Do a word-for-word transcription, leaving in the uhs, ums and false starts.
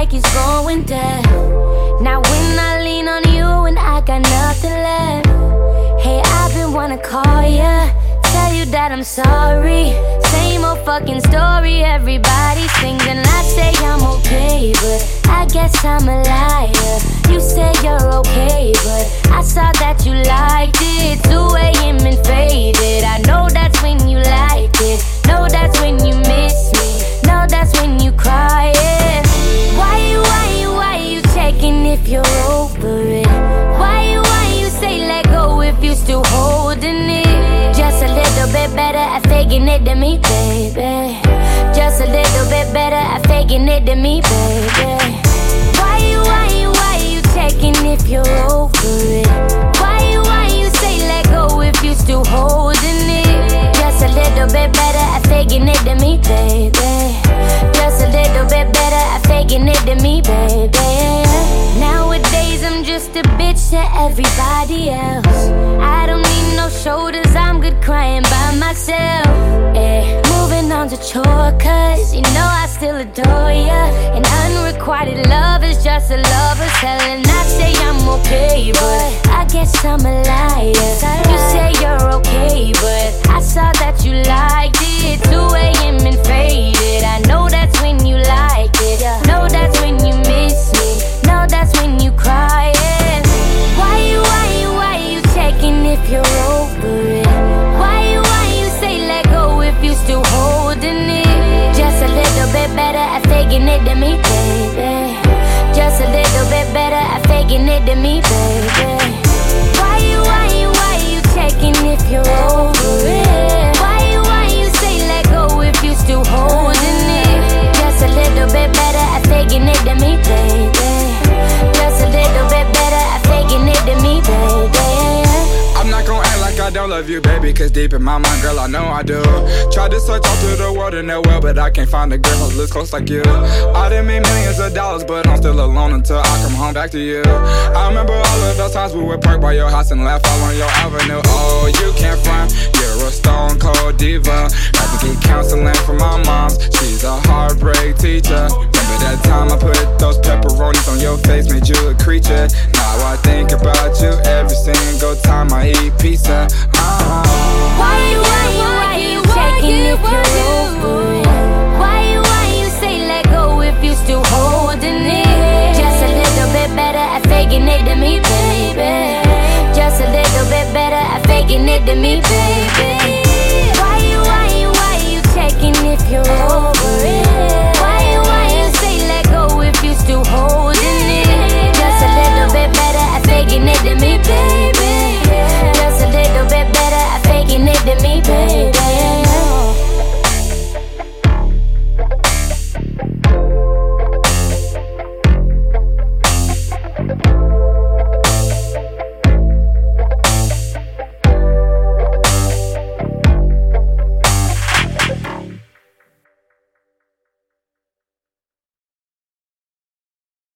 like it's going down. Now when I lean on you and I got nothing left, hey, I've been wanna call ya, tell you that I'm sorry. Same old fucking story, everybody sings and I say I'm okay, but I guess I'm a liar. You say you're okay, but I saw that you liked it. two A M and faded. I know that's when you liked it. Know that's when you miss me. Know that's when you cry, yeah. Why you, why you, why you checking if you're over it? Why you, why you say let go if you still holding it? Just a little bit better at faking it than me, baby. Just a little bit better at faking it than me, baby. Why you, why you, why you checking if you're over it? Why you, why you say let go if you still holding it? Just a little bit better at faking it than me, baby. Just a little bit better at faking it than me, baby. Nowadays I'm just a bitch to everybody else. I don't need no shoulders, I'm good crying by myself, yeah. Moving on to chore, cause you know I still adore ya. And unrequited love is just a lover's hell. And I say I'm okay, but I guess I'm a liar. You say you're okay, but I saw that you liked it. two A M and faded. I know that's when you liked it. Know that's when you miss me. Know that's when you cry, yeah. Why you, why you, why you checking if you're over it? Why you, why you say let go if you still holding it? Just a little bit better at faking it than me, baby. Just a little bit better at faking it than me, baby. Why you, why you, why you checking if you're over it? Why you, why you say let go if you still holding it? Just a little bit better at faking it than me, baby. Just a little bit better at faking it than me, baby. I'm not gon' act like I don't love you, baby, cause deep in my mind, girl, I know I do. Tried to search all through the world in that well, but I can't find a girl who looks close like you. I done made millions of dollars, but I'm still alone until I come home back to you. I remember all of those times we would park by your house and laugh all on your avenue. Oh, you can't front, you're a stone cold diva. Had to get counseling from my mom, she's a heartbreak teacher. Remember that time I put those pepperonis on your face, made you a creature. Now I think about you every single time I eat pizza. uh-huh. Why you, why you, why you checking if you're over it? Why you, why you say let go if you still holding it? Just a little bit better at faking it than me, baby. Just a little bit better at faking it than me, baby. Why you, why you, why you checking if you're over it?